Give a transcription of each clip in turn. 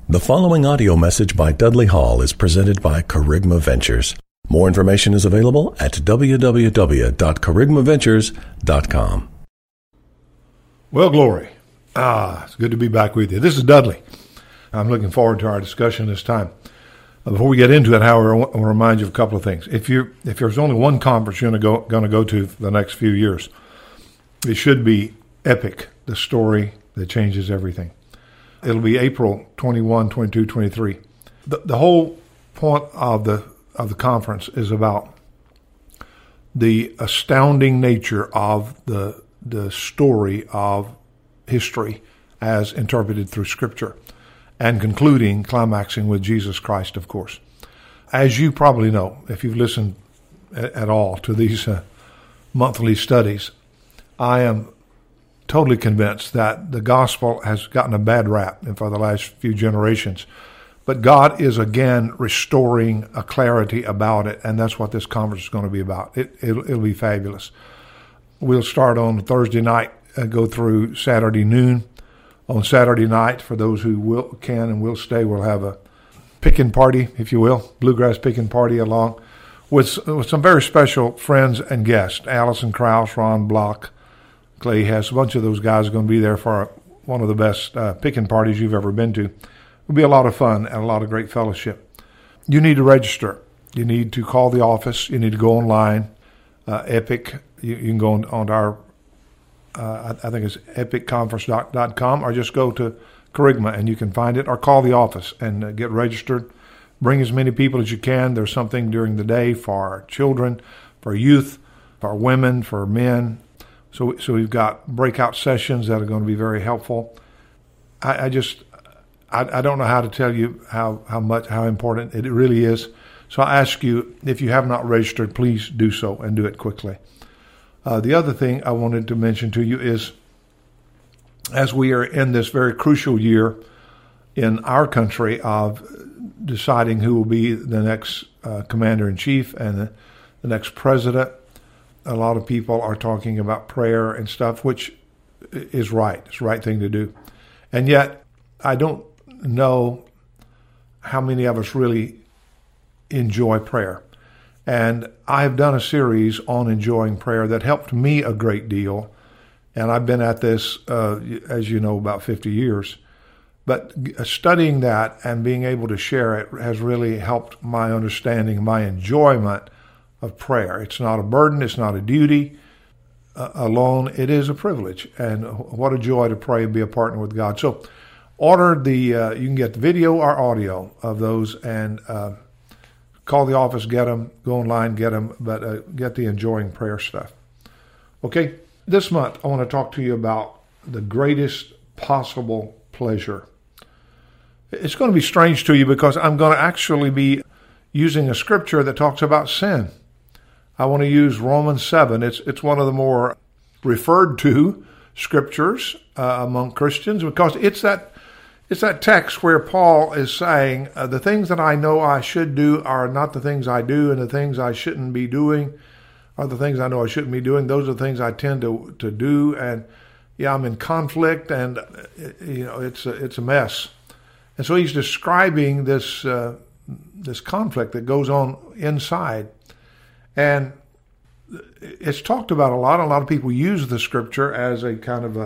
The following audio message by Dudley Hall is presented by Kerygma Ventures. More information is available at www.kerygmaventures.com. Well, glory. It's good to be back with you. This is Dudley. I'm looking forward to our discussion this time. Before we get into it, however, I want to remind you of a couple of things. If there's only one conference you're going to go to for the next few years, it should be Epic, the story that changes everything. It'll be April 21, 22, 23. The whole point of the conference is about the astounding nature of the story of history as interpreted through Scripture, and climaxing with Jesus Christ, of course. As you probably know, if you've listened at all to these monthly studies, I am totally convinced that the gospel has gotten a bad rap for the last few generations. But God is again restoring a clarity about it, and that's what this conference is going to be about. It'll be fabulous. We'll start on Thursday night, go through Saturday noon. On Saturday night, for those who can and will stay, we'll have a picking party, if you will, bluegrass picking party along with some very special friends and guests. Allison Krauss, Ron Block, Clay Hess, a bunch of those guys are going to be there for one of the best picking parties you've ever been to. It'll be a lot of fun and a lot of great fellowship. You need to register. You need to call the office. You need to go online. Epic. You can go on our, I think it's epicconference.com, or just go to Kerygma and you can find it, or call the office and get registered. Bring as many people as you can. There's something during the day for children, for youth, for women, for men. So we've got breakout sessions that are going to be very helpful. I don't know how to tell you how important it really is. So I ask you, if you have not registered, please do so and do it quickly. The other thing I wanted to mention to you is, as we are in this very crucial year in our country of deciding who will be the next commander-in-chief and the next president, a lot of people are talking about prayer and stuff, which is right. It's the right thing to do. And yet, I don't know how many of us really enjoy prayer. And I've done a series on enjoying prayer that helped me a great deal. And I've been at this, as you know, about 50 years. But studying that and being able to share it has really helped my understanding, my enjoyment of prayer. It's not a burden. It's not a duty alone. It is a privilege. And what a joy to pray and be a partner with God. So order you can get the video or audio of those, and call the office, get them, go online, get them, but get the enjoying prayer stuff. Okay, this month I want to talk to you about the greatest possible pleasure. It's going to be strange to you because I'm going to actually be using a scripture that talks about sin. I want to use Romans 7. It's one of the more referred to scriptures among Christians, because it's that text where Paul is saying, the things that I know I should do are not the things I do, and the things I shouldn't be doing are the things I know I shouldn't be doing. Those are the things I tend to do, and I'm in conflict, and it's a mess. And so he's describing this conflict that goes on inside. And it's talked about a lot. A lot of people use the scripture as a kind of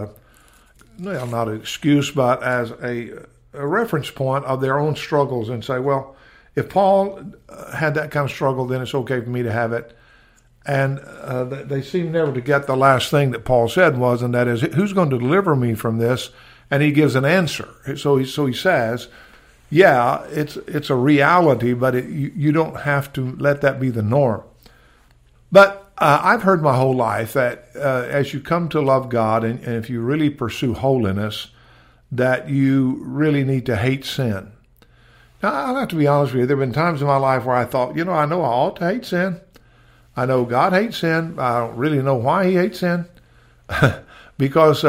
not an excuse, but as a reference point of their own struggles, and say, well, if Paul had that kind of struggle, then it's okay for me to have it. And they seem never to get the last thing that Paul said was, and that is, who's going to deliver me from this? And he gives an answer. So he says, yeah, it's a reality, but you don't have to let that be the norm. But I've heard my whole life that as you come to love God, and if you really pursue holiness, that you really need to hate sin. Now, I'll have to be honest with you. There have been times in my life where I thought, I know I ought to hate sin. I know God hates sin. I don't really know why he hates sin. Because,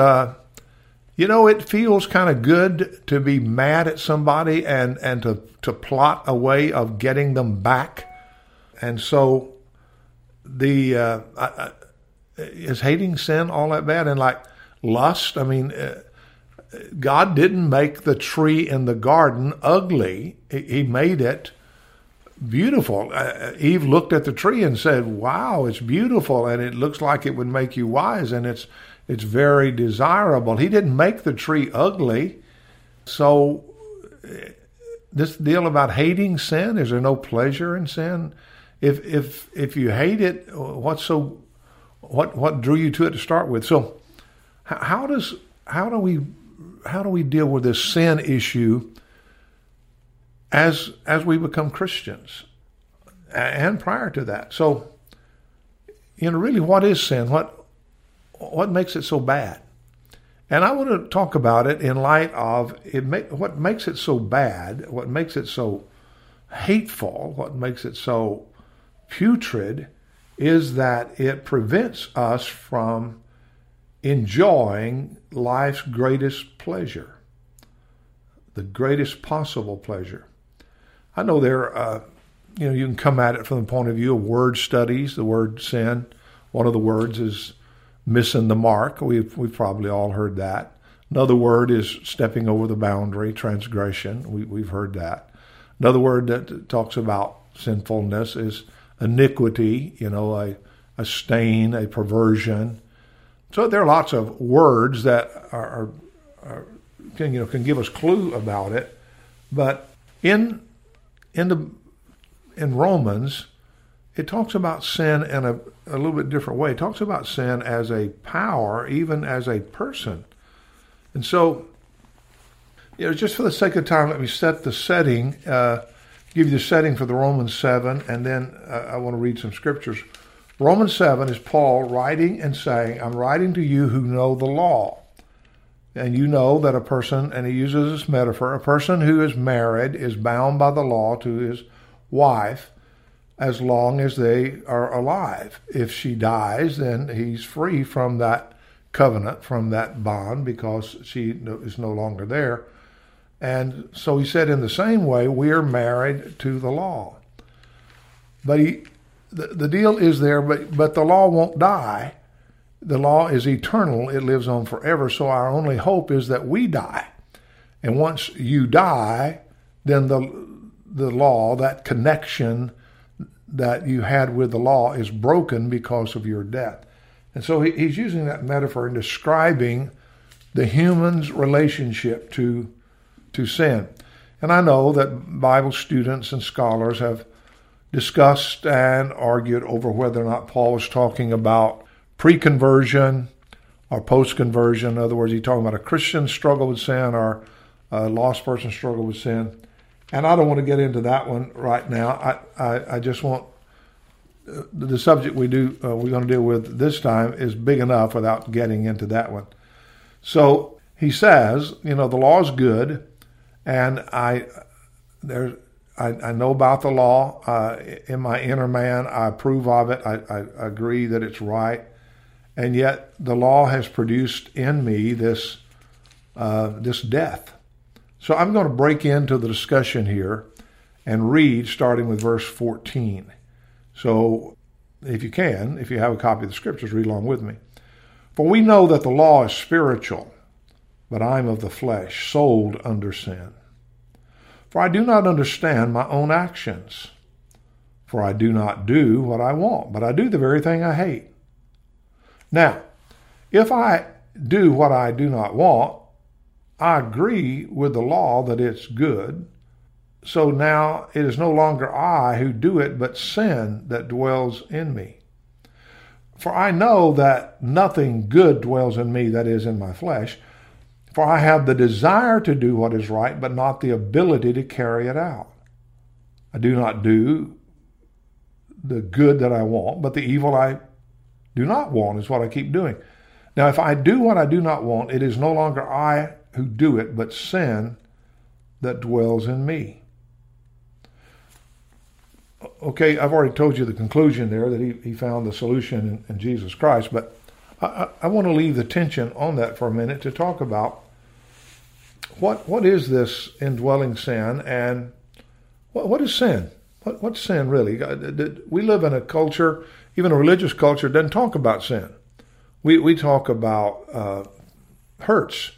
it feels kind of good to be mad at somebody and to plot a way of getting them back. And so is hating sin all that bad? And like lust, God didn't make the tree in the garden ugly. He made it beautiful. Eve looked at the tree and said, wow, it's beautiful, and it looks like it would make you wise, and it's very desirable. He didn't make the tree ugly. So this deal about hating sin, is there no pleasure in sin? If you hate it, what drew you to it to start with? So how do we deal with this sin issue as we become Christians and prior to that? So, really, what is sin? What makes it so bad? And I want to talk about it in light of what makes it so bad, what makes it so hateful, what makes it so putrid, is that it prevents us from enjoying life's greatest pleasure, the greatest possible pleasure. I know you can come at it from the point of view of word studies. The word sin, one of the words is missing the mark. We've probably all heard that. Another word is stepping over the boundary, transgression. We've heard that. Another word that talks about sinfulness is iniquity, a stain, a perversion. So there are lots of words that can give us clue about it. But in Romans, it talks about sin in a little bit different way. It talks about sin as a power, even as a person. And so, just for the sake of time, let me set the setting, give you the setting for the Romans 7, and then I want to read some scriptures. Romans 7 is Paul writing and saying, I'm writing to you who know the law. And you know that a person, and he uses this metaphor, a person who is married is bound by the law to his wife as long as they are alive. If she dies, then he's free from that covenant, from that bond, because she is no longer there. And so he said, in the same way, we are married to the law. But the deal is there, but the law won't die. The law is eternal. It lives on forever. So our only hope is that we die. And once you die, then the law, that connection that you had with the law, is broken because of your death. And so he's using that metaphor in describing the human's relationship to sin. And I know that Bible students and scholars have discussed and argued over whether or not Paul was talking about pre-conversion or post-conversion. In other words, he's talking about a Christian struggle with sin or a lost person struggle with sin. And I don't want to get into that one right now. I just want the subject we're going to deal with this time is big enough without getting into that one. So he says, the law is good, and I know about the law. In my inner man, I approve of it. I agree that it's right. And yet the law has produced in me this death. So I'm going to break into the discussion here and read starting with verse 14. So if you have a copy of the scriptures, read along with me. For we know that the law is spiritual, but I am of the flesh, sold under sin. For I do not understand my own actions. For I do not do what I want, but I do the very thing I hate. Now, if I do what I do not want, I agree with the law that it's good. So now it is no longer I who do it, but sin that dwells in me. For I know that nothing good dwells in me, that is, in my flesh. For I have the desire to do what is right, but not the ability to carry it out. I do not do the good that I want, but the evil I do not want is what I keep doing. Now, if I do what I do not want, it is no longer I who do it, but sin that dwells in me. Okay, I've already told you the conclusion there, that he found the solution in Jesus Christ, but I want to leave the tension on that for a minute to talk about what is this indwelling sin, and what is sin? What's sin really? We live in a culture, even a religious culture, doesn't talk about sin. We talk about hurts.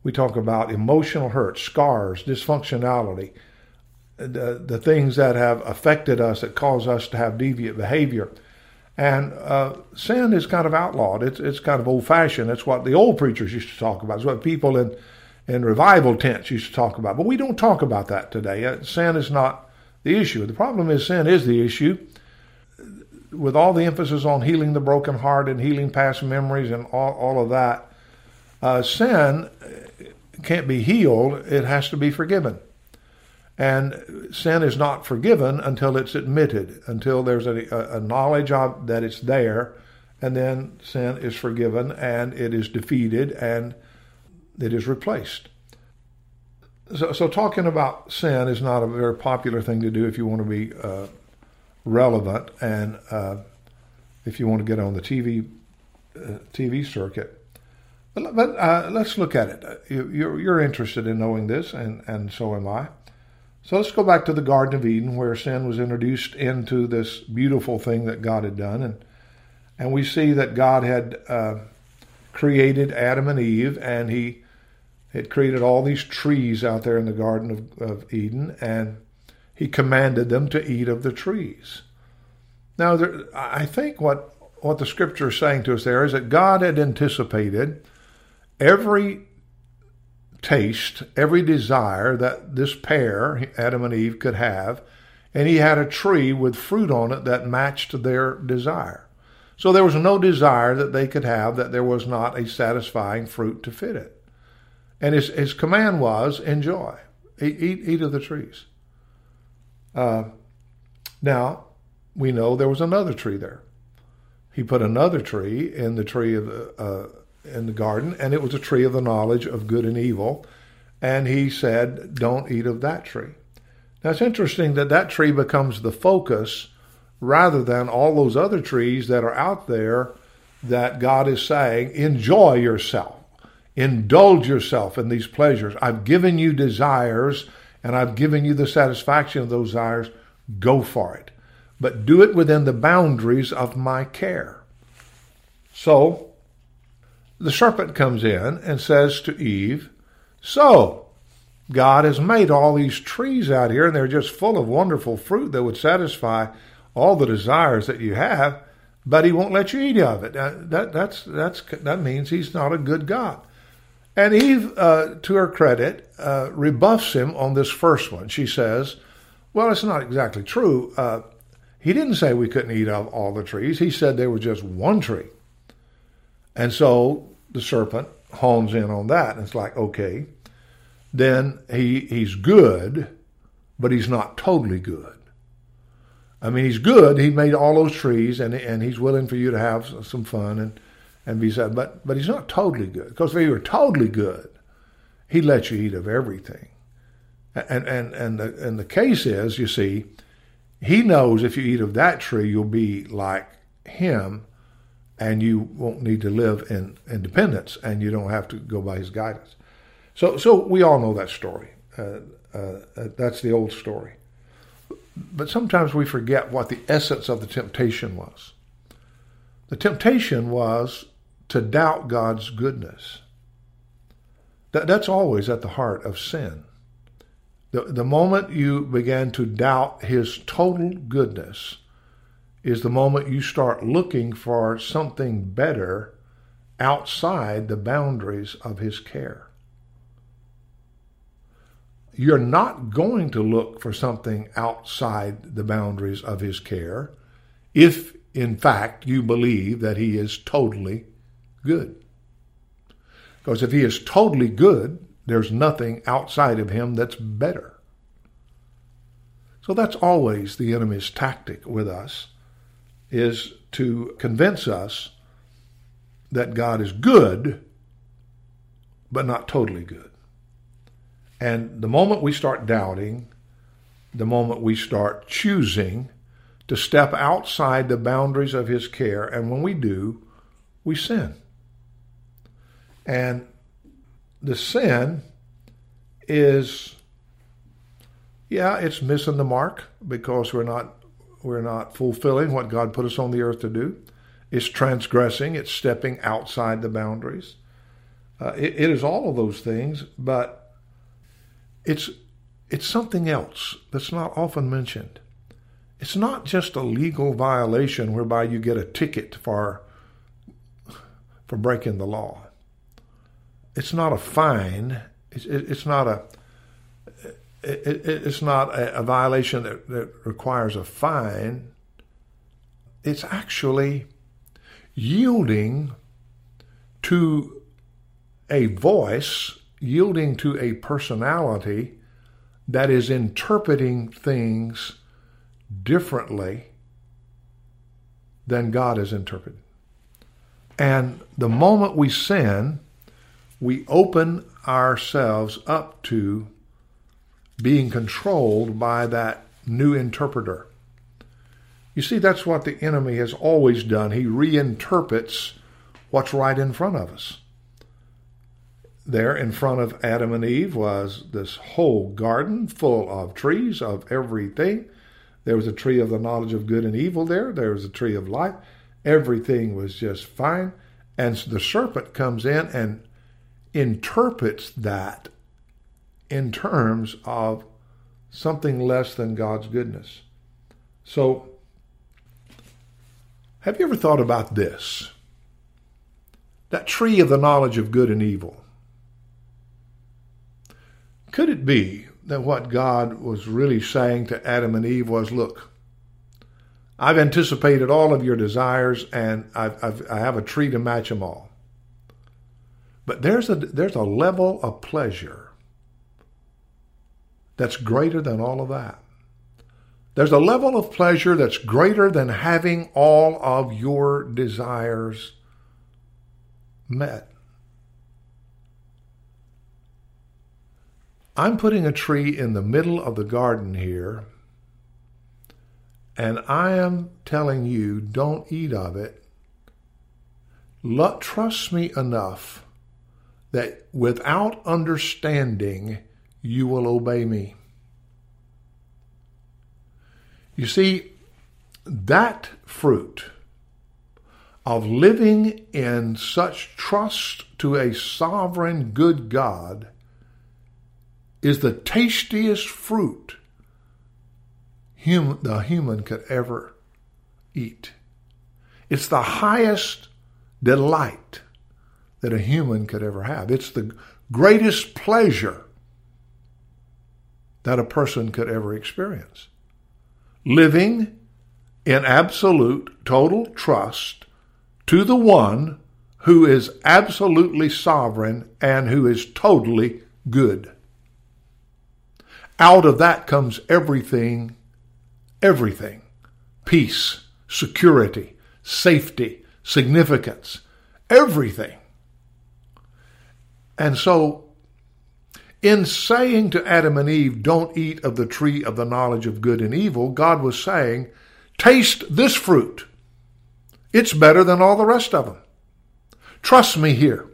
We talk about emotional hurt, scars, dysfunctionality, the things that have affected us that cause us to have deviant behavior. And sin is kind of outlawed. It's kind of old-fashioned. It's what the old preachers used to talk about. It's what people in revival tents used to talk about. But we don't talk about that today. Sin is not the issue. The problem is sin is the issue. With all the emphasis on healing the broken heart and healing past memories and all of that, sin can't be healed. It has to be forgiven. And sin is not forgiven until it's admitted, until there's a knowledge of that it's there, and then sin is forgiven and it is defeated and it is replaced. So talking about sin is not a very popular thing to do if you want to be relevant and if you want to get on the TV circuit. But let's look at it. You're interested in knowing this, and so am I. So let's go back to the Garden of Eden, where sin was introduced into this beautiful thing that God had done. And we see that God had created Adam and Eve, and he had created all these trees out there in the Garden of Eden, and he commanded them to eat of the trees. Now, I think what the Scripture is saying to us there is that God had anticipated every taste, every desire that this pair, Adam and Eve, could have, and he had a tree with fruit on it that matched their desire. So there was no desire that they could have that there was not a satisfying fruit to fit it. And his command was, enjoy, eat of the trees. Now, we know there was another tree there. He put another tree in the tree of in the garden, and it was a tree of the knowledge of good and evil, and he said, don't eat of that tree. Now it's interesting that tree becomes the focus rather than all those other trees that are out there that God is saying, enjoy yourself, indulge yourself in these pleasures. I've given you desires, and I've given you the satisfaction of those desires. Go for it. But do it within the boundaries of my care. So, the serpent comes in and says to Eve, so, God has made all these trees out here, and they're just full of wonderful fruit that would satisfy all the desires that you have, but he won't let you eat of it. That means he's not a good God. And Eve, to her credit, rebuffs him on this first one. She says, well, it's not exactly true. He didn't say we couldn't eat of all the trees. He said there was just one tree. And so the serpent hones in on that, and it's like, okay, then he's good, but he's not totally good. I mean, he's good. He made all those trees, and he's willing for you to have some fun and be sad, but he's not totally good. Because if he were totally good, he'd let you eat of everything. And the case is, you see, he knows if you eat of that tree, you'll be like him, and you won't need to live in independence, and you don't have to go by his guidance. So we all know that story. That's the old story. But sometimes we forget what the essence of the temptation was. The temptation was to doubt God's goodness. That's always at the heart of sin. The moment you begin to doubt his total goodness is the moment you start looking for something better outside the boundaries of his care. You're not going to look for something outside the boundaries of his care if, in fact, you believe that he is totally good. Because if he is totally good, there's nothing outside of him that's better. So that's always the enemy's tactic with us, is to convince us that God is good, but not totally good. And the moment we start doubting, the moment we start choosing to step outside the boundaries of his care, and when we do, we sin. And the sin is, it's missing the mark because we're not fulfilling what God put us on the earth to do. It's transgressing. It's stepping outside the boundaries. It is all of those things, but it's something else that's not often mentioned. It's not just a legal violation whereby you get a ticket for breaking the law. It's not a fine. It's not a violation that requires a fine. It's actually yielding to a voice, yielding to a personality that is interpreting things differently than God is interpreted. And the moment we sin, we open ourselves up to being controlled by that new interpreter. You see, that's what the enemy has always done. He reinterprets what's right in front of us. There in front of Adam and Eve was this whole garden full of trees of everything. There was a tree of the knowledge of good and evil there. There was a tree of life. Everything was just fine. And the serpent comes in and interprets that in terms of something less than God's goodness. So, have you ever thought about this? That tree of the knowledge of good and evil. Could it be that what God was really saying to Adam and Eve was, look, I've anticipated all of your desires and I have a tree to match them all. But there's a level of pleasure that's greater than all of that. There's a level of pleasure that's greater than having all of your desires met. I'm putting a tree in the middle of the garden here, and I am telling you, don't eat of it. Trust me enough that without understanding, you will obey me. You see, that fruit of living in such trust to a sovereign good God is the tastiest fruit the human could ever eat. It's the highest delight that a human could ever have. It's the greatest pleasure that a person could ever experience. Living in absolute, total trust to the one who is absolutely sovereign and who is totally good. Out of that comes everything. Peace, security, safety, significance, everything. And so, in saying to Adam and Eve, don't eat of the tree of the knowledge of good and evil, God was saying, taste this fruit. It's better than all the rest of them. Trust me here.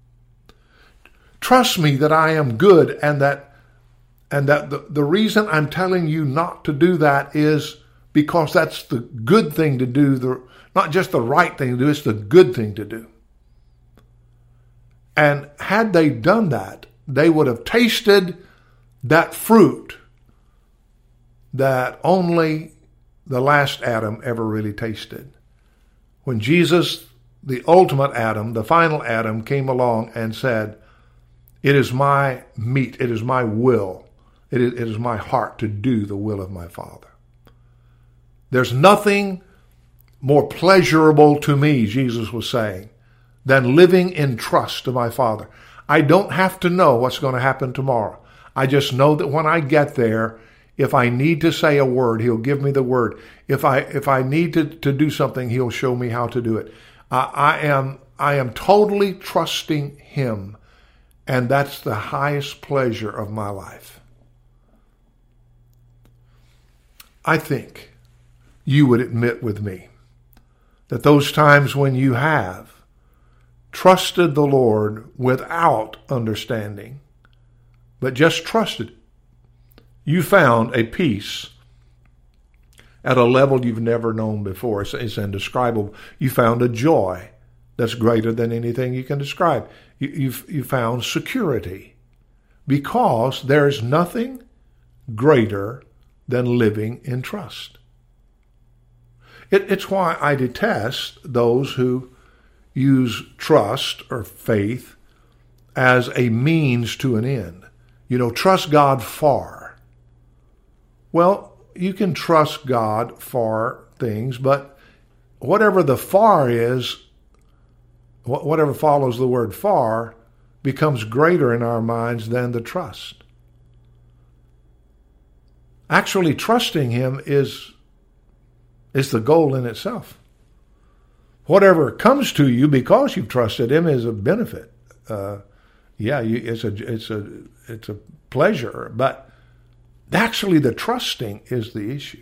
Trust me that I am good and that the reason I'm telling you not to do that is because that's the good thing to do, not just the right thing to do, it's the good thing to do. And had they done that, they would have tasted that fruit that only the last Adam ever really tasted. When Jesus, the ultimate Adam, the final Adam, came along and said, it is my meat, it is my will, it is my heart to do the will of my Father. There's nothing more pleasurable to me, Jesus was saying, than living in trust to my Father. I don't have to know what's going to happen tomorrow. I just know that when I get there, if I need to say a word, He'll give me the word. If I need to do something, He'll show me how to do it. I am totally trusting Him, and that's the highest pleasure of my life. I think you would admit with me that those times when you have trusted the Lord without understanding, but just trusted, you found a peace at a level you've never known before. It's indescribable. You found a joy that's greater than anything you can describe. You found security because there is nothing greater than living in trust. It's why I detest those who use trust or faith as a means to an end. Trust God for. Well, you can trust God for things, but whatever the for is, whatever follows the word for, becomes greater in our minds than the trust. Actually, trusting Him is the goal in itself. Whatever comes to you because you've trusted Him is a benefit. It's a pleasure, but actually the trusting is the issue.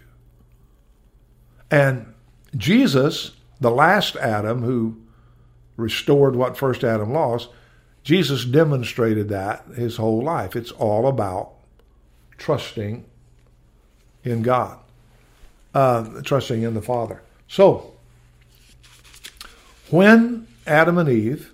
And Jesus, the last Adam who restored what first Adam lost, Jesus demonstrated that his whole life. It's all about trusting in God, trusting in the Father. So, when Adam and Eve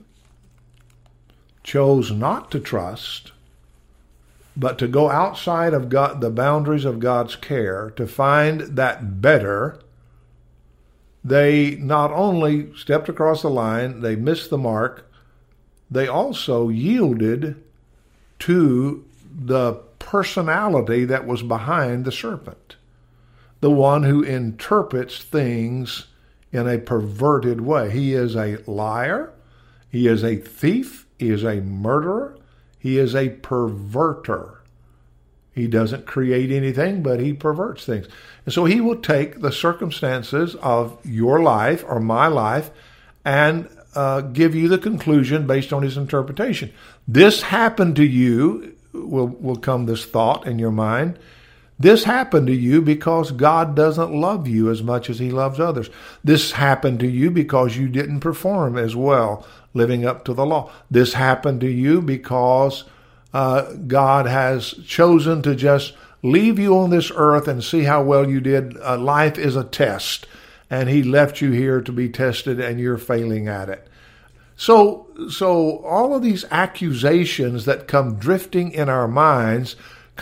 chose not to trust, but to go outside of God, the boundaries of God's care, to find that better, they not only stepped across the line, they missed the mark, they also yielded to the personality that was behind the serpent, the one who interprets things in a perverted way. He is a liar, he is a thief, he is a murderer, he is a perverter. He doesn't create anything, but he perverts things. And so he will take the circumstances of your life or my life and give you the conclusion based on his interpretation. This happened to you, will come this thought in your mind. This happened to you because God doesn't love you as much as he loves others. This happened to you because you didn't perform as well living up to the law. This happened to you because God has chosen to just leave you on this earth and see how well you did. Life is a test, and he left you here to be tested, and you're failing at it. So all of these accusations that come drifting in our minds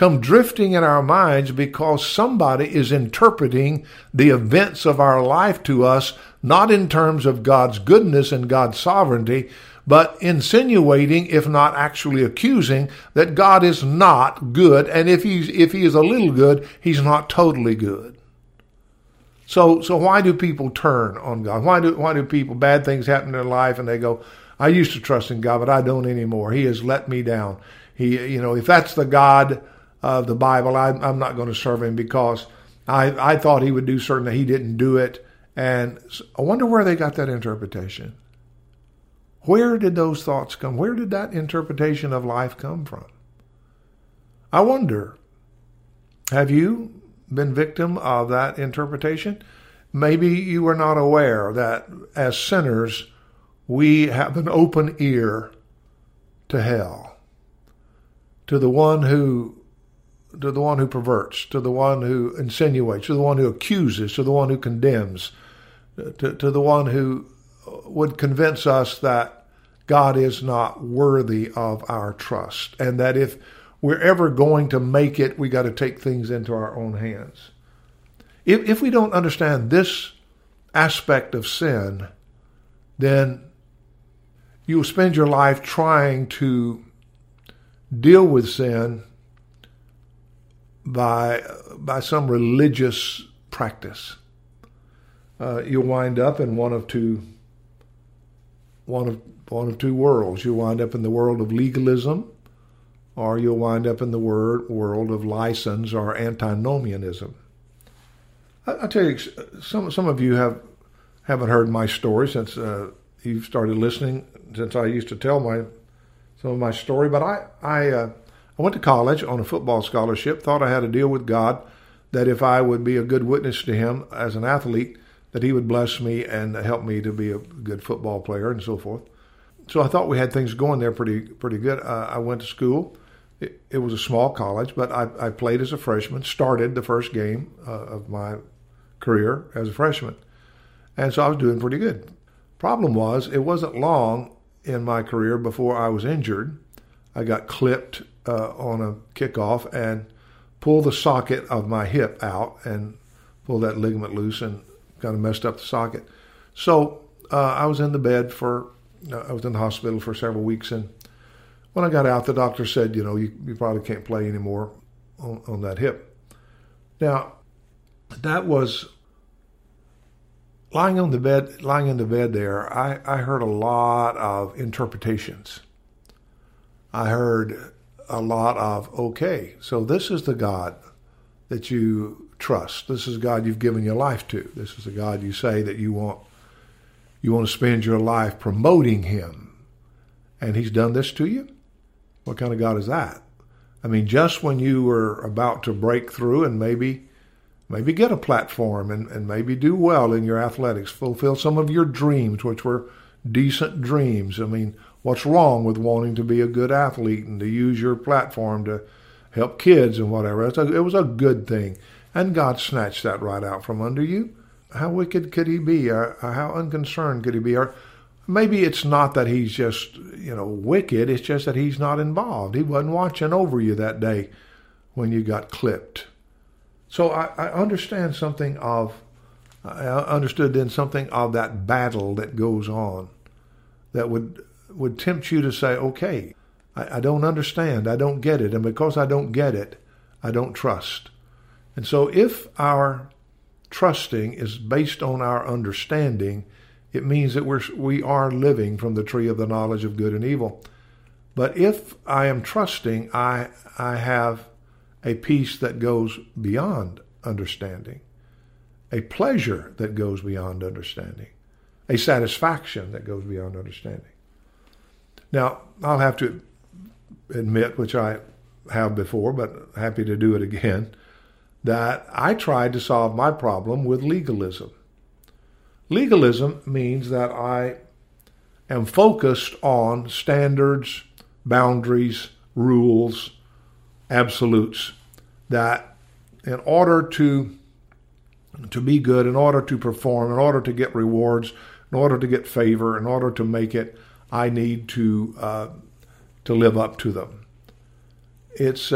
because somebody is interpreting the events of our life to us, not in terms of God's goodness and God's sovereignty, but insinuating, if not actually accusing, that God is not good, and if he is a little good, he's not totally good. So why do people turn on God? Why do people, bad things happen in their life, and they go, I used to trust in God, but I don't anymore. He has let me down. If that's the God of the Bible, I'm not going to serve him because I thought he would do certain that he didn't do it. And I wonder where they got that interpretation. Where did those thoughts come? Where did that interpretation of life come from? I wonder, have you been victim of that interpretation? Maybe you were not aware that as sinners, we have an open ear to hell, to the one who perverts, to the one who insinuates, to the one who accuses, to the one who condemns, to the one who would convince us that God is not worthy of our trust, and that if we're ever going to make it, we got to take things into our own hands. If we don't understand this aspect of sin, then you'll spend your life trying to deal with sin by some religious practice. You'll wind up in one of two worlds. You'll wind up in the world of legalism, or you'll wind up in the world of license or antinomianism. I tell you, some of you haven't heard my story since you've started listening. Since I used to tell some of my story, but I went to college on a football scholarship. Thought I had a deal with God that if I would be a good witness to him as an athlete, that he would bless me and help me to be a good football player and so forth. So I thought we had things going there pretty good. I went to school. It was a small college, but I played as a freshman, started the first game of my career as a freshman. And so I was doing pretty good. Problem was, it wasn't long in my career before I was injured. I got clipped on a kickoff and pulled the socket of my hip out and pulled that ligament loose and kind of messed up the socket. So I was in the bed I was in the hospital for several weeks, and when I got out, the doctor said, you probably can't play anymore on that hip. Now, that was lying in the bed there. I heard a lot of interpretations. I heard a lot of, okay, so this is the God that you trust. This is God you've given your life to. This is the God you say that you want to spend your life promoting him. And he's done this to you? What kind of God is that? I mean, just when you were about to break through and maybe get a platform and maybe do well in your athletics, fulfill some of your dreams, which were decent dreams. I mean, what's wrong with wanting to be a good athlete and to use your platform to help kids and whatever? It was a good thing. And God snatched that right out from under you. How wicked could he be? Or how unconcerned could he be? Or maybe it's not that he's just, wicked. It's just that he's not involved. He wasn't watching over you that day when you got clipped. So I understood then something of that battle that goes on that would tempt you to say, okay, I don't understand. I don't get it. And because I don't get it, I don't trust. And so if our trusting is based on our understanding, it means that we are living from the tree of the knowledge of good and evil. But if I am trusting, I have a peace that goes beyond understanding, a pleasure that goes beyond understanding, a satisfaction that goes beyond understanding. Now, I'll have to admit, which I have before, but happy to do it again, that I tried to solve my problem with legalism. Legalism means that I am focused on standards, boundaries, rules, absolutes, that in order to be good, in order to perform, in order to get rewards, in order to get favor, in order to make it, I need to live up to them. It's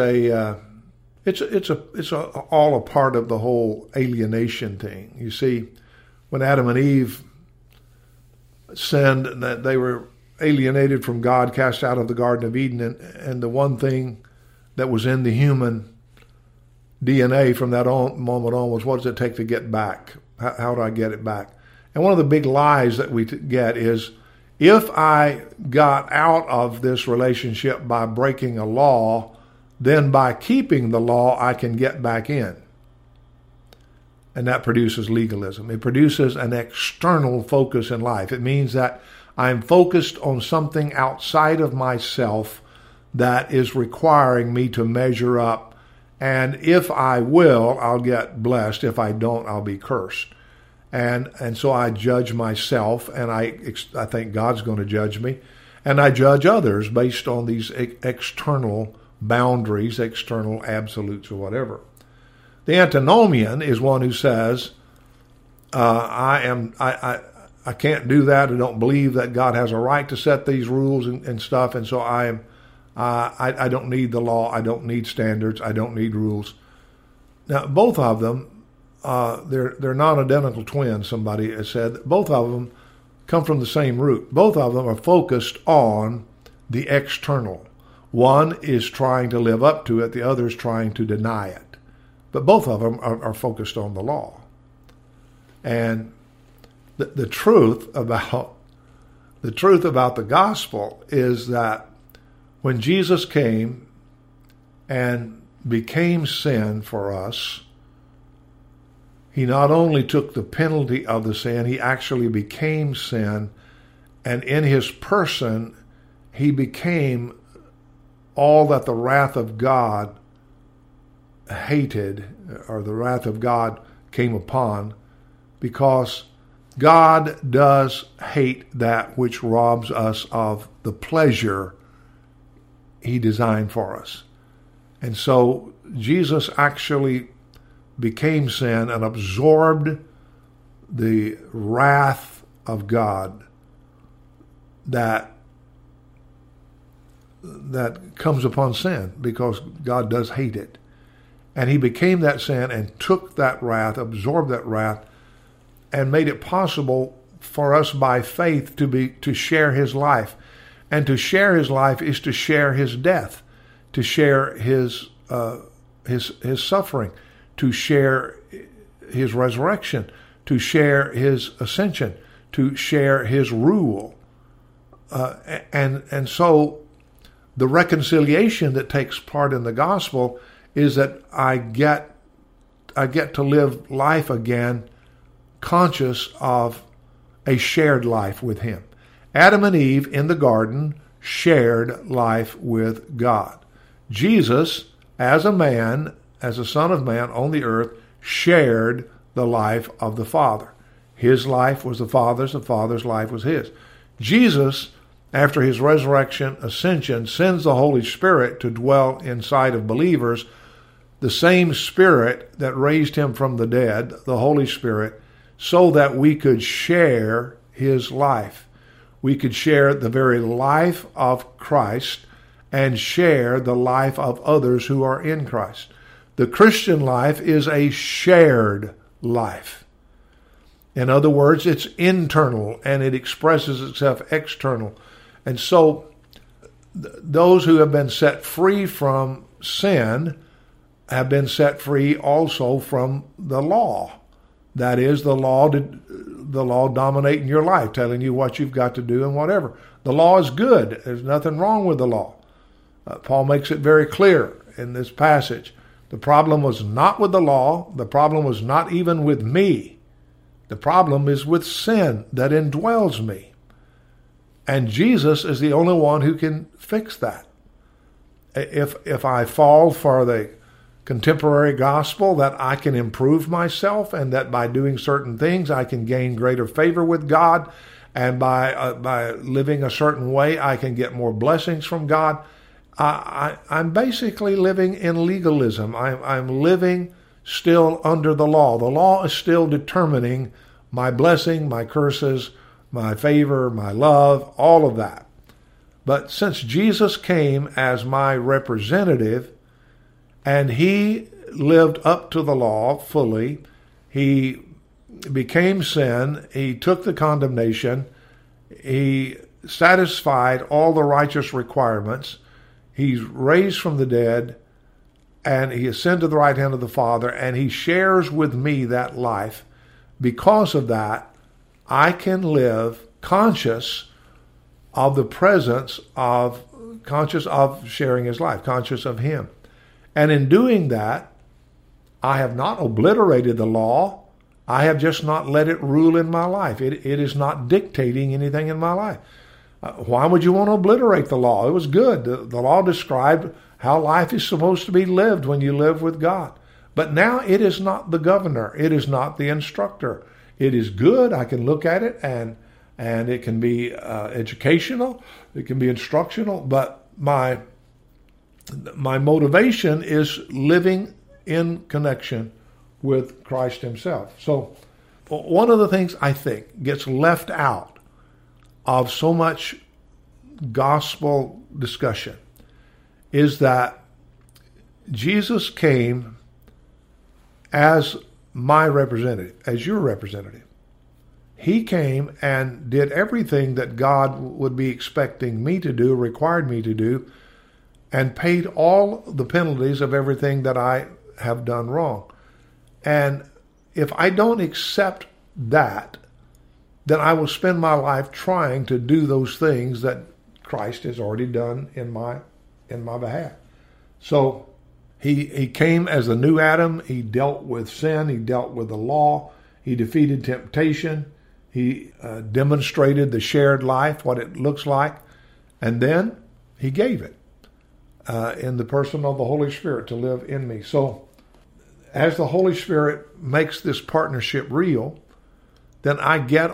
all a part of the whole alienation thing. You see, when Adam and Eve sinned, that they were alienated from God, cast out of the Garden of Eden, and the one thing that was in the human DNA from that moment on was, what does it take to get back? How do I get it back? And one of the big lies that we get is, if I got out of this relationship by breaking a law, then by keeping the law, I can get back in. And that produces legalism. It produces an external focus in life. It means that I'm focused on something outside of myself that is requiring me to measure up. And if I will, I'll get blessed. If I don't, I'll be cursed. And so I judge myself, and I think God's going to judge me. And I judge others based on these external boundaries, external absolutes, or whatever. The antinomian is one who says, I can't do that. I don't believe that God has a right to set these rules and stuff, and so I don't need the law. I don't need standards. I don't need rules. Now, both of them, they're non-identical twins, somebody has said. Both of them come from the same root. Both of them are focused on the external. One is trying to live up to it. The other is trying to deny it. But both of them are focused on the law. And the truth about the gospel is that when Jesus came and became sin for us, he not only took the penalty of the sin, he actually became sin, and in his person, he became all that the wrath of God hated, or the wrath of God came upon, because God does hate that which robs us of the pleasure he designed for us. And so Jesus actually became sin and absorbed the wrath of God that comes upon sin, because God does hate it. And he became that sin and took that wrath, absorbed that wrath, and made it possible for us by faith to share his life. And to share his life is to share his death, to share his suffering, to share his resurrection, to share his ascension, to share his rule. And so the reconciliation that takes part in the gospel is that I get to live life again, conscious of a shared life with him. Adam and Eve in the garden shared life with God. Jesus, as a man, as a son of man on the earth, shared the life of the Father. His life was the Father's life was his. Jesus, after his resurrection, ascension, sends the Holy Spirit to dwell inside of believers, the same Spirit that raised him from the dead, the Holy Spirit, so that we could share his life. We could share the very life of Christ and share the life of others who are in Christ. The Christian life is a shared life. In other words, it's internal and it expresses itself external. And so those who have been set free from sin have been set free also from the law. That is, the law dominating your life, telling you what you've got to do and whatever. The law is good. There's nothing wrong with the law. Paul makes it very clear in this passage. The problem was not with the law. The problem was not even with me. The problem is with sin that indwells me. And Jesus is the only one who can fix that. If I fall for the contemporary gospel that I can improve myself and that by doing certain things I can gain greater favor with God, and by living a certain way I can get more blessings from God, I'm basically living in legalism. I'm living still under the law. The law is still determining my blessing, my curses, my favor, my love, all of that. But since Jesus came as my representative, and he lived up to the law fully, he became sin, he took the condemnation, he satisfied all the righteous requirements, he's raised from the dead, and he ascended to the right hand of the Father, and he shares with me that life. Because of that, I can live conscious of the presence of, conscious of sharing his life, conscious of him. And in doing that, I have not obliterated the law. I have just not let it rule in my life. It is not dictating anything in my life. Why would you want to obliterate the law? It was good. The law described how life is supposed to be lived when you live with God. But now it is not the governor. It is not the instructor. It is good. I can look at it and it can be educational. It can be instructional. But my motivation is living in connection with Christ himself. So one of the things I think gets left out of so much gospel discussion is that Jesus came as my representative, as your representative. He came and did everything that God would be expecting me to do, required me to do, and paid all the penalties of everything that I have done wrong. And if I don't accept that, then I will spend my life trying to do those things that Christ has already done in my behalf. So he came as the new Adam. He dealt with sin. He dealt with the law. He defeated temptation. He demonstrated the shared life, what it looks like. And then he gave it in the person of the Holy Spirit to live in me. So as the Holy Spirit makes this partnership real, then I get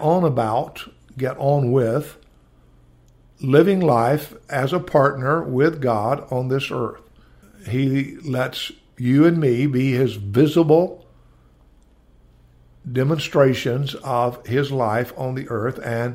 on with living life as a partner with God on this earth. He lets you and me be his visible demonstrations of his life on the earth, and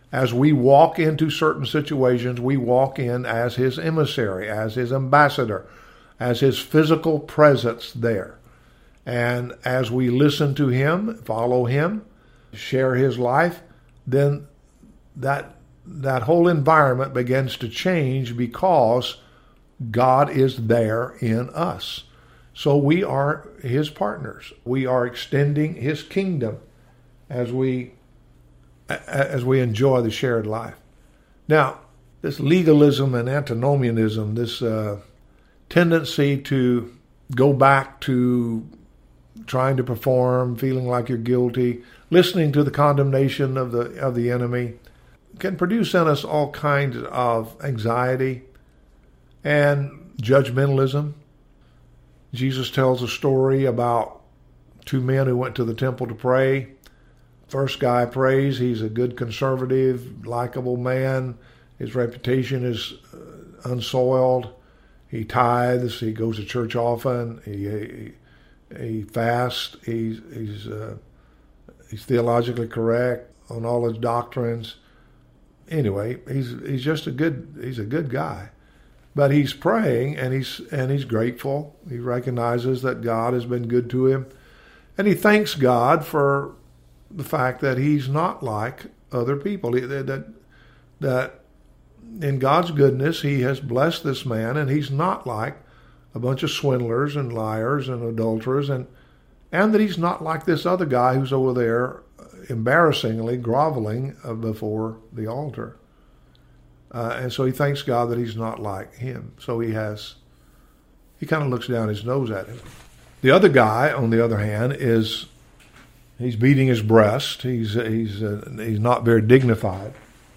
As we walk into certain situations, we walk in as his emissary, as his ambassador, as his physical presence there. And as we listen to him, follow him, share his life, then that whole environment begins to change because God is there in us. So we are his partners. We are extending his kingdom as we enjoy the shared life. Now, this legalism and antinomianism, this tendency to go back to trying to perform, feeling like you're guilty, listening to the condemnation of the enemy, can produce in us all kinds of anxiety and judgmentalism. Jesus tells a story about two men who went to the temple to pray. First guy prays. He's a good conservative, likable man. His reputation is unsoiled. He tithes. He goes to church often. He fasts. He's theologically correct on all his doctrines. Anyway, he's just a good guy. But he's praying and he's grateful. He recognizes that God has been good to him, and he thanks God for the fact that he's not like other people. That in God's goodness, he has blessed this man, and he's not like a bunch of swindlers and liars and adulterers, and that he's not like this other guy who's over there embarrassingly groveling before the altar. And so he thanks God that he's not like him. So he kind of looks down his nose at him. The other guy, on the other hand, he's beating his breast. He's not very dignified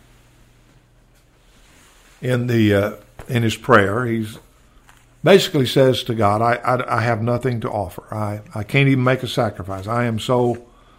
in his prayer. He's basically says to God, I have nothing to offer. I can't even make a sacrifice. I'm so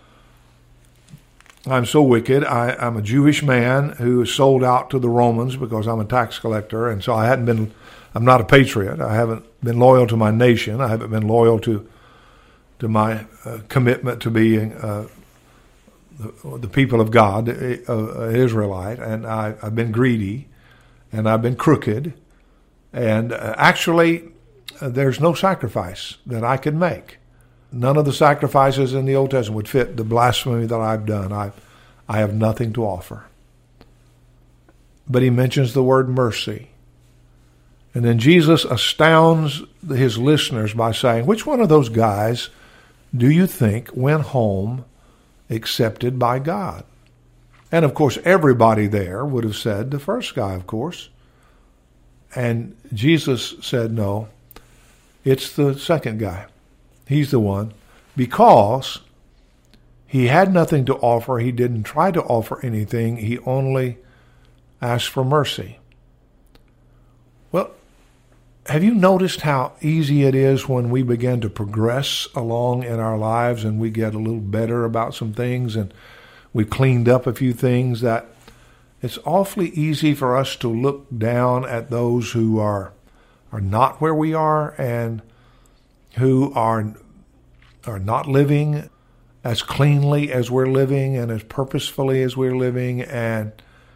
wicked. I'm a Jewish man who is sold out to the Romans because I'm a tax collector, and so I'm not a patriot. I haven't been loyal to my nation. I haven't been loyal to my commitment to being the people of God, Israelite, and I've been greedy, and I've been crooked, and actually there's no sacrifice that I could make. None of the sacrifices in the Old Testament would fit the blasphemy that I've done. I have nothing to offer. But he mentions the word mercy. And then Jesus astounds his listeners by saying, which one of those guys do you think went home accepted by God? And of course, everybody there would have said the first guy, of course. And Jesus said, no, it's the second guy. He's the one, because he had nothing to offer. He didn't try to offer anything. He only asked for mercy. Well, have you noticed how easy it is when we begin to progress along in our lives and we get a little better about some things and we've cleaned up a few things, that it's awfully easy for us to look down at those who are not where we are and who are not living as cleanly as we're living and as purposefully as we're living. And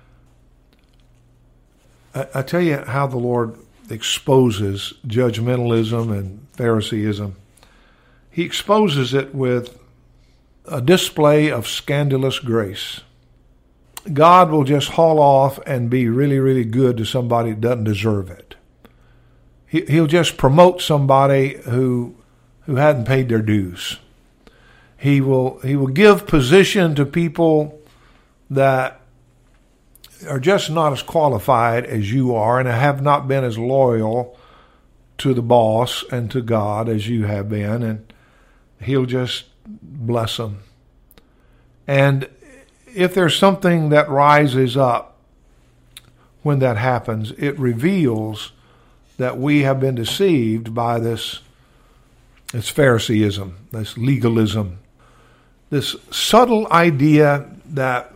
I tell you how the Lord exposes judgmentalism and Phariseeism. He exposes it with a display of scandalous grace. God will just haul off and be really, really good to somebody that doesn't deserve it. He'll just promote somebody who hadn't paid their dues. He will give position to people that are just not as qualified as you are and have not been as loyal to the boss and to God as you have been, and he'll just bless them. And if there's something that rises up when that happens, it reveals that we have been deceived by this Phariseeism, this legalism, this subtle idea that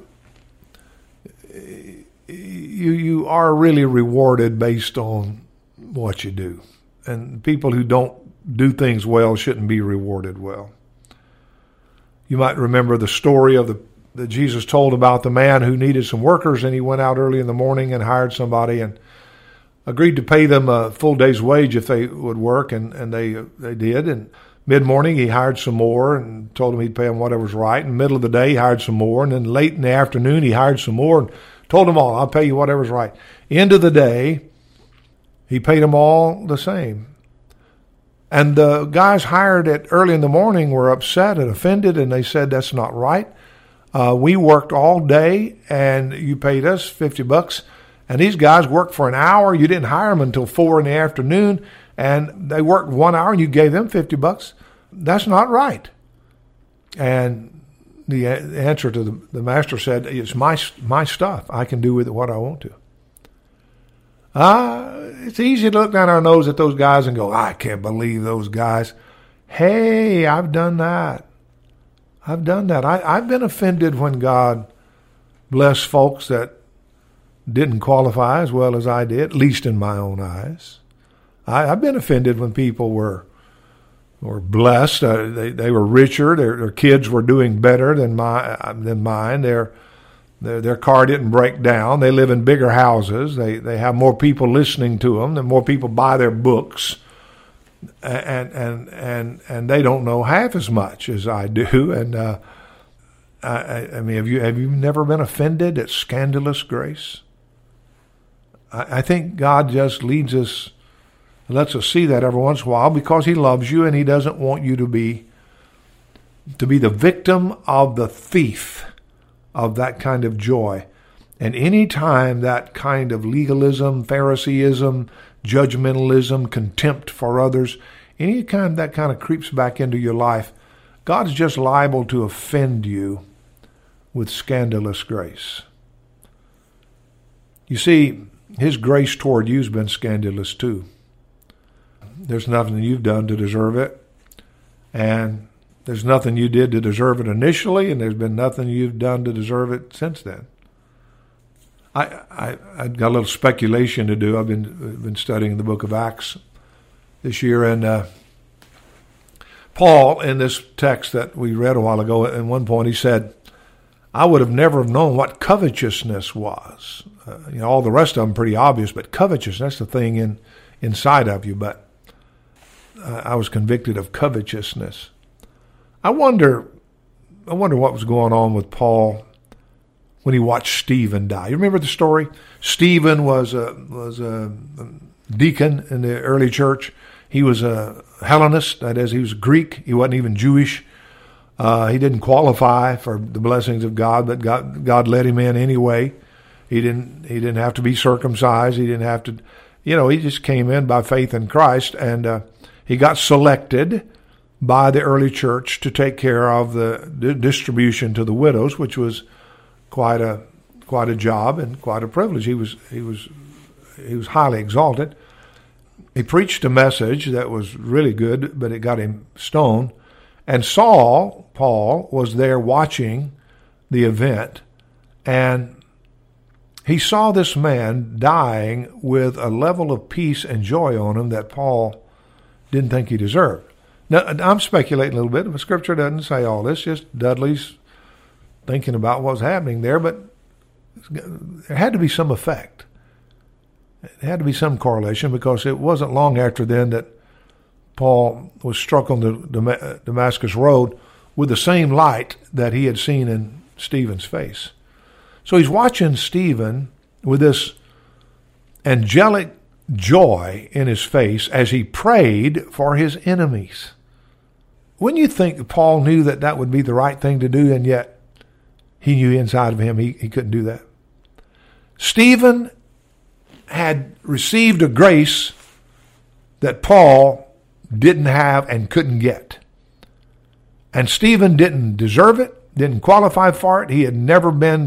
you are really rewarded based on what you do. And people who don't do things well shouldn't be rewarded well. You might remember the story of that Jesus told about the man who needed some workers, and he went out early in the morning and hired somebody and agreed to pay them a full day's wage if they would work, and they did. And mid-morning he hired some more and told them he'd pay them whatever was right. In the middle of the day he hired some more, and then late in the afternoon he hired some more and told them all, I'll pay you whatever's right. End of the day, he paid them all the same. And the guys hired at early in the morning were upset and offended, and they said, that's not right. We worked all day, and you paid us $50. And these guys worked for an hour. You didn't hire them until 4 in the afternoon, and they worked 1 hour, and you gave them $50. That's not right. And the answer to the master said, it's my stuff. I can do with it what I want to. It's easy to look down our nose at those guys and go, I can't believe those guys. Hey, I've done that. I've been offended when God blessed folks that didn't qualify as well as I did, at least in my own eyes. I've been offended when people were blessed. They were richer. Their kids were doing better than mine. Their car didn't break down. They live in bigger houses. They have more people listening to them. And more people buy their books, and they don't know half as much as I do. And I mean, have you never been offended at scandalous grace? I think God just leads us, lets us see that every once in a while because He loves you and He doesn't want you to be the victim of the thief of that kind of joy. And any time that kind of legalism, Phariseeism, judgmentalism, contempt for others, any time that kind of creeps back into your life, God's just liable to offend you with scandalous grace. You see, His grace toward you has been scandalous too. There's nothing you've done to deserve it, and there's nothing you did to deserve it initially, and there's been nothing you've done to deserve it since then. I got a little speculation to do. I've been studying the book of Acts this year, and Paul, in this text that we read a while ago, at one point he said, I would have never known what covetousness was. All the rest of them pretty obvious, but covetousness, that's the thing inside of you. But I was convicted of covetousness. I wonder what was going on with Paul when he watched Stephen die. You remember the story? Stephen was a deacon in the early church. He was a Hellenist, that is, he was Greek. He wasn't even Jewish. He didn't qualify for the blessings of God, but God let him in anyway. He didn't have to be circumcised. He didn't have to, he just came in by faith in Christ, and he got selected by the early church to take care of the distribution to the widows, which was quite a job and quite a privilege. He was highly exalted. He preached a message that was really good, but it got him stoned. And Paul, was there watching the event, and he saw this man dying with a level of peace and joy on him that Paul didn't think he deserved. Now, I'm speculating a little bit. The Scripture doesn't say all this, just Dudley's thinking about what was happening there, but there had to be some effect. There had to be some correlation, because it wasn't long after then that Paul was struck on the Damascus Road with the same light that he had seen in Stephen's face. So he's watching Stephen with this angelic joy in his face as he prayed for his enemies. Wouldn't you think Paul knew that would be the right thing to do, and yet he knew inside of him he couldn't do that? Stephen had received a grace that Paul didn't have and couldn't get. And Stephen didn't deserve it, didn't qualify for it. He had never been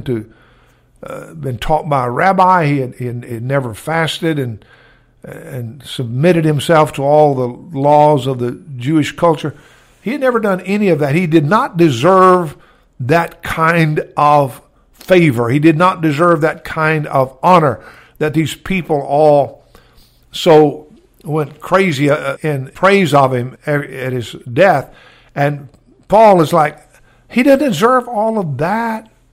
taught by a rabbi. He had never fasted and submitted himself to all the laws of the Jewish culture. He had never done any of that. He did not deserve that kind of favor. He did not deserve that kind of honor that these people all so went crazy in praise of him at his death. And Paul is like, he didn't deserve all of that.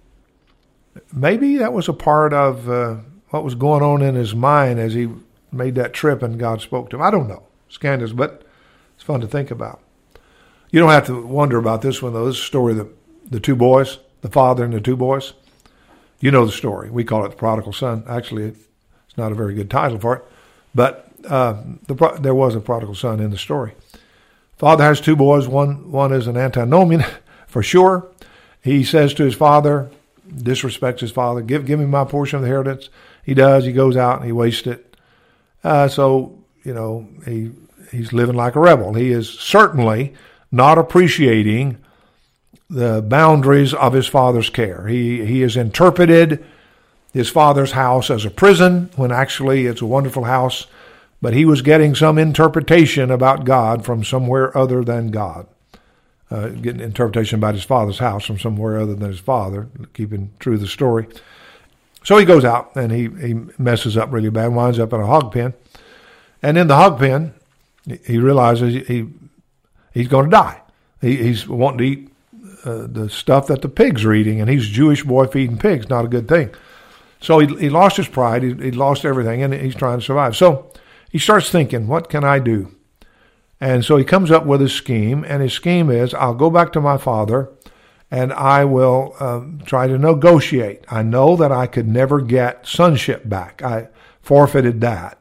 maybe that was a part of what was going on in his mind as he made that trip and God spoke to him. I don't know. Scandalous, but it's fun to think about. You don't have to wonder about this one, though. This is a story of the two boys, the father and the two boys. You know the story. We call it the prodigal son. Actually, it's not a very good title for it, but there was a prodigal son in the story. Father has two boys. One is an antinomian, for sure. He says to his father, disrespects his father, give me my portion of the inheritance. He does. He goes out and he wastes it. He's living like a rebel. He is certainly not appreciating the boundaries of his father's care. He has interpreted his father's house as a prison when actually it's a wonderful house, but he was getting some interpretation about God from somewhere other than God. Getting interpretation about his father's house from somewhere other than his father, keeping true to the story. So he goes out and he messes up really bad, winds up in a hog pen. And in the hog pen, he realizes he's going to die. He's wanting to eat the stuff that the pigs are eating, and he's a Jewish boy feeding pigs, not a good thing. So he lost his pride, he lost everything, and he's trying to survive. So he starts thinking, what can I do? And so he comes up with a scheme, and his scheme is, I'll go back to my father, and I will try to negotiate. I know that I could never get sonship back. I forfeited that.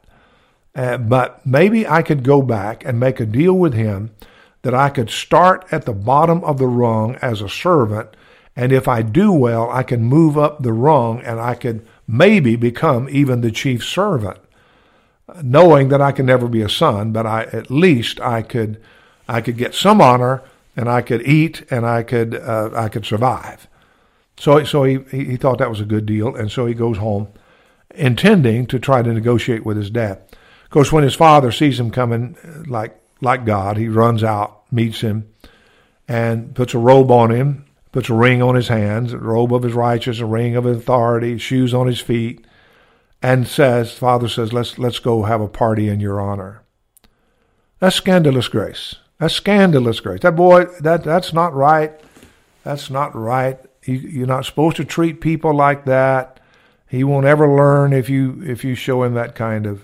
But maybe I could go back and make a deal with him that I could start at the bottom of the rung as a servant, and if I do well, I can move up the rung and I could maybe become even the chief servant, knowing that I can never be a son, but at least I could get some honor, and I could eat, and I could survive. So he thought that was a good deal, and so he goes home, intending to try to negotiate with his dad. Of course, when his father sees him coming like God, he runs out, meets him, and puts a robe on him, puts a ring on his hands, a robe of his righteousness, a ring of authority, shoes on his feet, and father says, let's go have a party in your honor. That's scandalous grace. That's scandalous grace. That boy, that's not right. That's not right. You're not supposed to treat people like that. He won't ever learn if you show him that kind of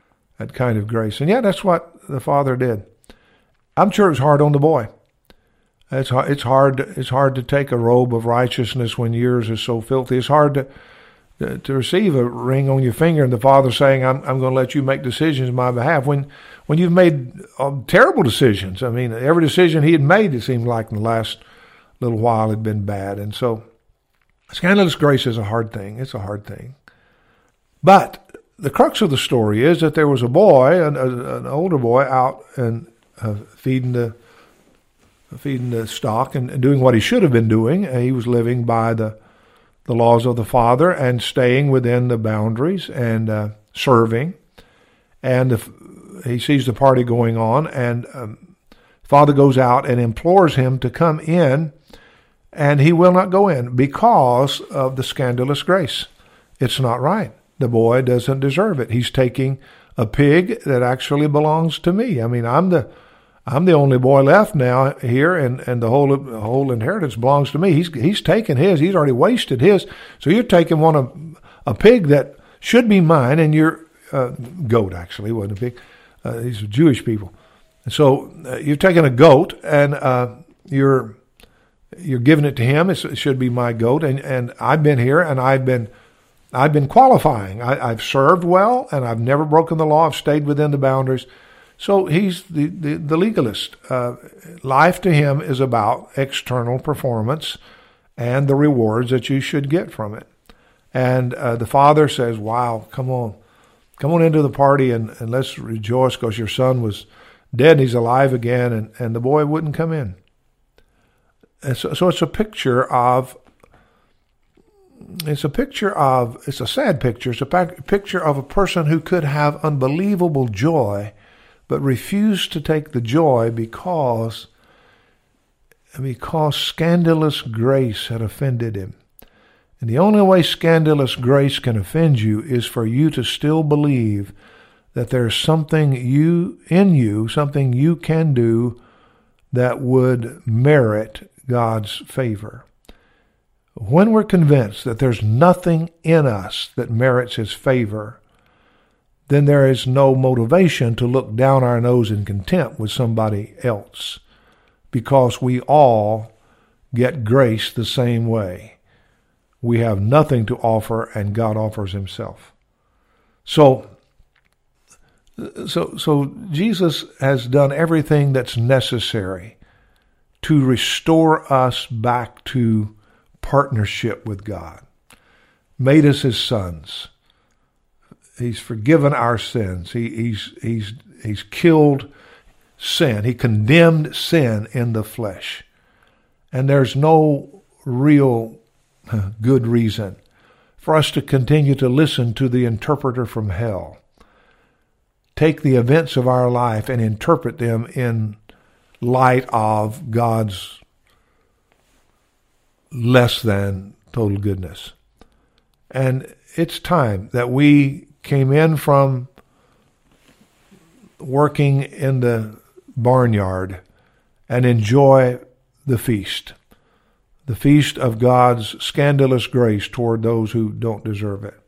grace. And yeah, that's what the father did. I'm sure it's hard on the boy. It's hard to take a robe of righteousness when yours is so filthy. It's hard to receive a ring on your finger and the father saying, I'm going to let you make decisions on my behalf when you've made terrible decisions. I mean, every decision he had made, it seemed like in the last little while, had been bad. And so scandalous grace is a hard thing. It's a hard thing. But the crux of the story is that there was a boy, an older boy, out and feeding the stock and doing what he should have been doing. He was living by the laws of the father and staying within the boundaries and serving. And he sees the party going on, and father goes out and implores him to come in, and he will not go in because of the scandalous grace. It's not right. The boy doesn't deserve it. He's taking a pig that actually belongs to me. I mean, I'm the only boy left now here, and the whole inheritance belongs to me. He's taken his. He's already wasted his. So you're taking a pig that should be mine, and you're goat actually wasn't a pig. These are Jewish people, and so you're taking a goat and you're giving it to him. It should be my goat, and I've been here and I've been qualifying. I've served well, and I've never broken the law. I've stayed within the boundaries. So he's the legalist. Life to him is about external performance and the rewards that you should get from it. And the father says, wow, come on into the party and let's rejoice because your son was dead and he's alive again. And the boy wouldn't come in. And so it's a picture of, it's a sad picture. It's a picture of a person who could have unbelievable joy but refused to take the joy because scandalous grace had offended him. And the only way scandalous grace can offend you is for you to still believe that there's something something you can do that would merit God's favor. When we're convinced that there's nothing in us that merits His favor, then there is no motivation to look down our nose in contempt with somebody else, because we all get grace the same way. We have nothing to offer, and God offers Himself. So Jesus has done everything that's necessary to restore us back to partnership with God, made us His sons. He's forgiven our sins. He's killed sin. He condemned sin in the flesh. And there's no real good reason for us to continue to listen to the interpreter from hell. Take the events of our life and interpret them in light of God's less than total goodness. And it's time that we came in from working in the barnyard and enjoy the feast of God's scandalous grace toward those who don't deserve it,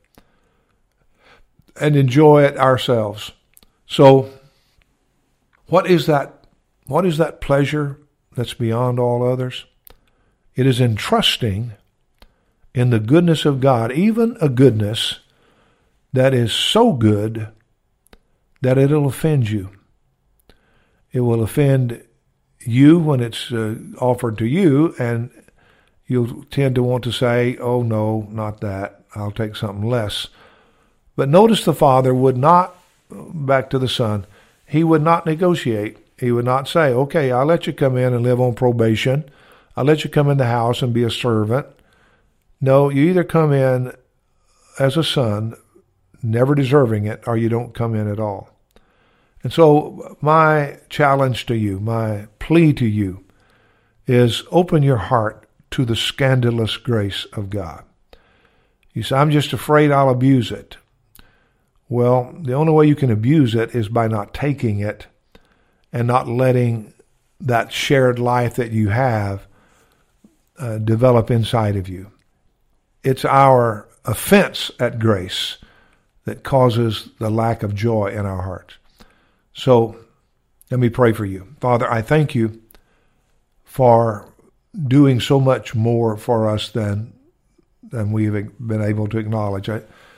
and enjoy it ourselves. So, what is that pleasure that's beyond all others? It is in trusting in the goodness of God, even a goodness that is so good that it'll offend you. It will offend you when it's offered to you, and you'll tend to want to say, oh no, not that, I'll take something less. But notice the Father would not, back to the Son, He would not negotiate. He would not say, okay, I'll let you come in and live on probation. I'll let you come in the house and be a servant. No, you either come in as a son, never deserving it, or you don't come in at all. And so my challenge to you, my plea to you, is open your heart to the scandalous grace of God. You say, I'm just afraid I'll abuse it. Well, the only way you can abuse it is by not taking it and not letting that shared life that you have develop inside of you. It's our offense at grace that causes the lack of joy in our hearts. So let me pray for you. Father, I thank you for doing so much more for us than we've been able to acknowledge.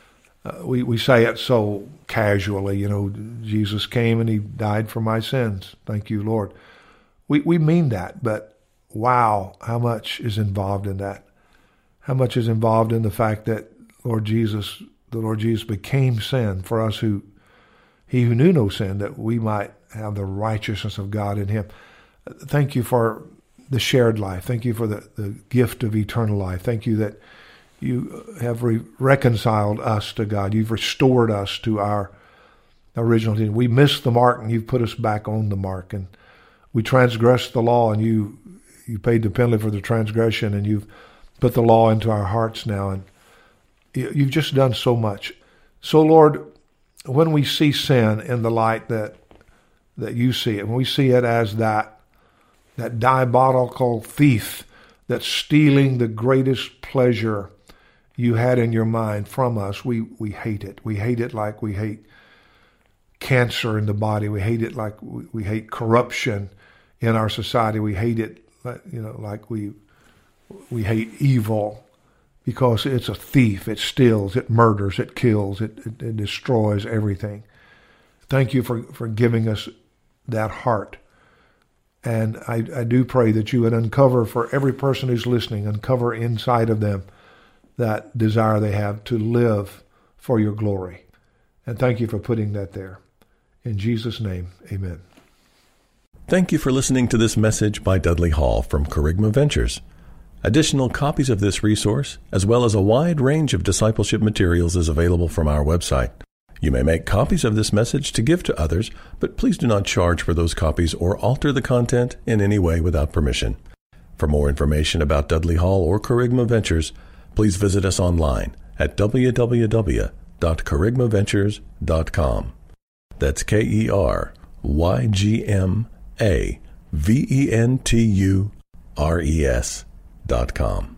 We say it so casually, Jesus came and He died for my sins. Thank you, Lord. We mean that, but wow, how much is involved in that? How much is involved in the fact that the Lord Jesus became sin for us He who knew no sin, that we might have the righteousness of God in Him. Thank you for the shared life. Thank you for the gift of eternal life. Thank you that you have reconciled us to God. You've restored us to our original sin. We missed the mark, and You've put us back on the mark. And we transgressed the law, and you paid the penalty for the transgression, and You've put the law into our hearts now. And You've just done so much. So, Lord, when we see sin in the light that You see it, when we see it as that diabolical thief that's stealing the greatest pleasure You had in Your mind from us, we hate it. We hate it like we hate cancer in the body. We hate it like we hate corruption in our society. We hate it, like we hate evil, because it's a thief. It steals, it murders, it kills, it destroys everything. Thank You for giving us that heart. And I do pray that You would uncover for every person who's listening, uncover inside of them that desire they have to live for Your glory. And thank You for putting that there. In Jesus' name, amen. Thank you for listening to this message by Dudley Hall from Kerygma Ventures. Additional copies of this resource, as well as a wide range of discipleship materials, is available from our website. You may make copies of this message to give to others, but please do not charge for those copies or alter the content in any way without permission. For more information about Dudley Hall or Kerygma Ventures, please visit us online at www.kerygmaventures.com. That's KERYGMAVENTURES.com.